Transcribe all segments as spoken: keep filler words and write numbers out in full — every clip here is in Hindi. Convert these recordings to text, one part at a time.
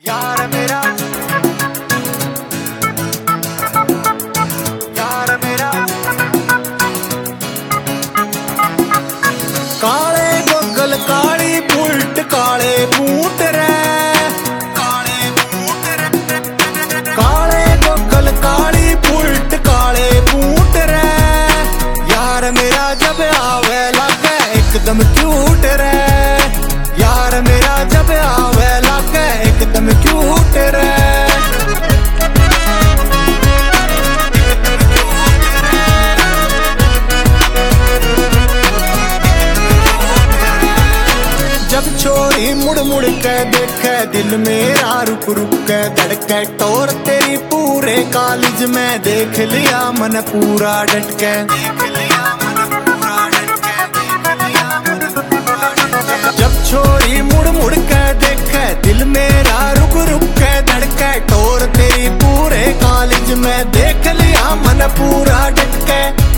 यार मेरा यार मेरा काले गोगल काली बुलट काले बूट रे काले बूट रे काले गोगल काली बुलट काले बूट रे यार मेरा जब आवे लगे एकदम क्यूट रे यार मेरा जब आवे लगे एकदम क्यूट रे जब छोरी मुड़ मुड़ के देखे दिल मेरा रुक रुक के धड़के टोर तेरी पूरे कॉलेज में देख लिया मन पूरा डट के जब छोरी मुड़ मुड़ के देखे दिल मेरा रुक रुक के धड़के टोर तेरी पूरे कॉलेज में देख लिया मन पूरा डट के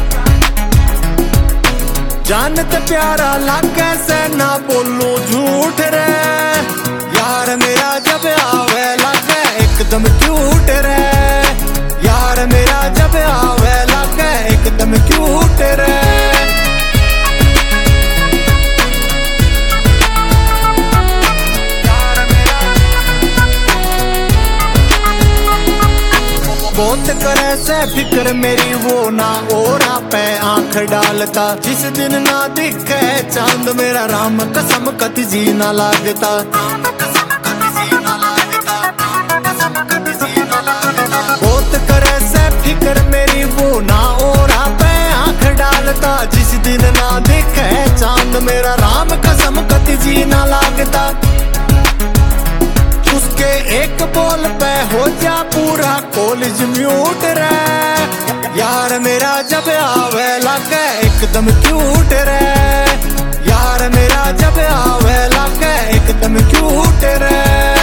जानत प्यारा लागे से ना बोलू झूठ रे यार मेरा जब आवे लागे एकदम क्यूट रे यार मेरा जब आवे लागे एकदम क्यूट रे बहुत करे से फिक्र मेरी वो ना ओरा पे आंख डालता जिस दिन ना दिखे चांद मेरा राम कसम कति जी ना लागता बहुत करे से फिक्र मेरी वो ना ओरा पे आंख डालता जिस दिन ना दिखे चांद मेरा राम कसम कति जी ना लागता उसके एक बोल पे हो जा पूरा कॉलेज म्यूट रे यार मेरा जब आवे लगे एकदम क्यूट रे यार मेरा जब आवे लगे एकदम क्यूट रे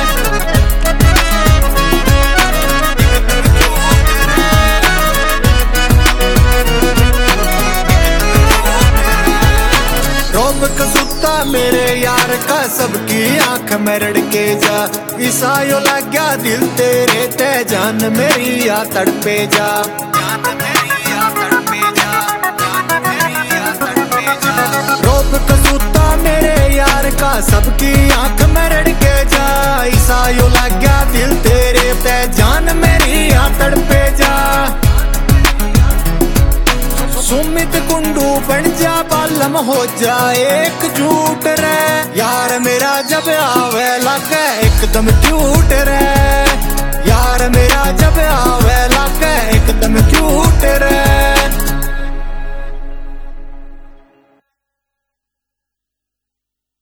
रोब कसूता मेरे यार का सबकी आंख में रड़के जा ईसायो लग गया दिल तेरे ते जान मेरी या तड़पे जा रोब कसूता मेरे यार का सबकी आंख में रड़के जा ईसायो लग गया दिल तेरे ते जान मेरी या तड़पे जा सुमित कुंडू बन जा बालम हो जाए एक झूठ रे यार मेरा जब आवे लगे एकदम क्यूट रे यार मेरा जब आवे लगे एकदम क्यूट रे।